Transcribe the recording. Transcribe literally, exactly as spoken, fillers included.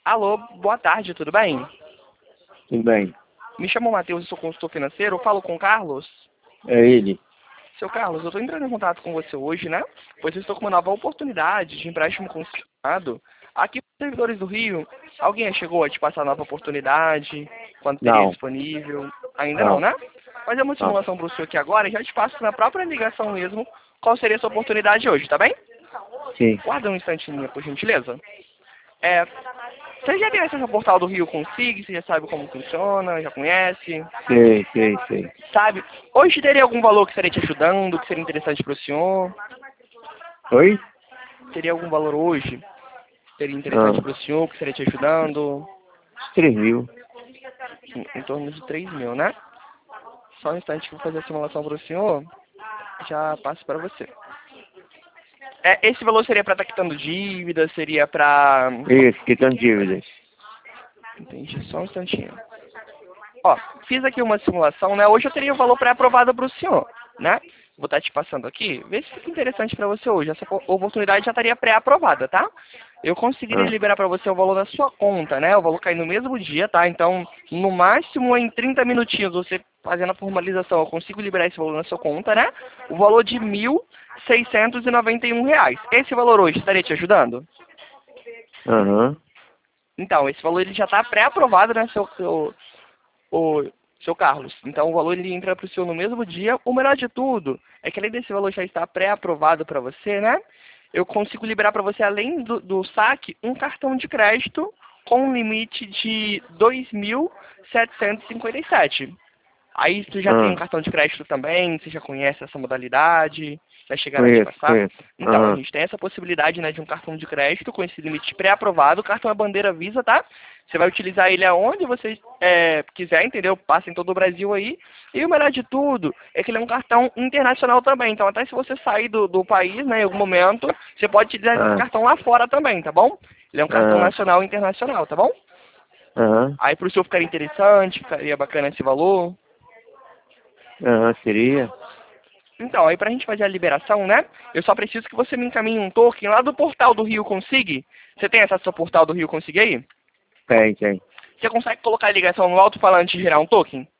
Alô, boa tarde, tudo bem? Tudo bem. Me chamo Matheus, eu sou consultor financeiro, eu falo com o Carlos. É ele. Seu Carlos, eu estou entrando em contato com você hoje, né? Pois eu estou com uma nova oportunidade de empréstimo consignado aqui para os servidores do Rio. Alguém chegou a te passar a nova oportunidade? Quando teria Não. Disponível? Ainda não, Não. né? Fazer uma Não. simulação para o senhor aqui agora e já te passo na própria ligação mesmo qual seria a sua oportunidade hoje, tá bem? Sim. Guarda um instantinho, por gentileza. É, você já tem acesso ao portal do Rio Consig? Você já sabe como funciona? Já conhece? Sei, sei, sei. Sabe? Hoje teria algum valor que estaria te ajudando, que seria interessante para o senhor? Oi? Teria algum valor hoje que seria interessante Ah, para o senhor, que estaria te ajudando? três mil. Em, em torno de três mil, né? Só um instante que eu vou fazer a simulação para o senhor. Já passo para você. É, esse valor seria para estar quitando dívida? Seria para... Isso, quitando dívidas. Entendi, só um instantinho. Ó, fiz aqui uma simulação, né? Hoje eu teria o valor pré-aprovado para o senhor, né? Vou estar te passando aqui. Vê se fica interessante para você hoje. Essa oportunidade já estaria pré-aprovada, tá? Eu conseguiria Ah, liberar para você o valor da sua conta, né? O valor cai no mesmo dia, tá? Então, no máximo em trinta minutinhos, você fazendo a formalização, eu consigo liberar esse valor na sua conta, né? O valor de mil seiscentos e noventa e um reais. Esse valor hoje estaria te ajudando? aham. Então, esse valor ele já está pré-aprovado, né, seu, seu, o seu Carlos. Então o valor ele entra para o senhor no mesmo dia. O melhor de tudo é que além desse valor já estar pré-aprovado para você, né? Eu consigo liberar para você, além do, do saque, um cartão de crédito com um limite de dois mil setecentos e cinquenta e sete. Aí tu já tem um Ah, cartão de crédito também, você já conhece essa modalidade, vai chegar a te conheço, passar. conheço. Então, a Aham. gente tem essa possibilidade, né, de um cartão de crédito com esse limite pré-aprovado. O cartão é bandeira Visa, tá? Você vai utilizar ele aonde você é, quiser, entendeu? Passa em todo o Brasil aí. E o melhor de tudo é que ele é um cartão internacional também. Então, até se você sair do, do país, né, em algum momento, você pode utilizar esse Ah, cartão lá fora também, tá bom? Ele é um cartão ah, nacional e internacional, tá bom? aham. Aí pro senhor ficaria interessante, ficaria bacana esse valor. Aham, seria? Então, aí pra gente fazer a liberação, né? Eu só preciso que você me encaminhe um token lá do portal do Rio Consig. Você tem acesso ao portal do Rio Consig aí? Tem, tem. Você consegue colocar a ligação no alto-falante e gerar um token?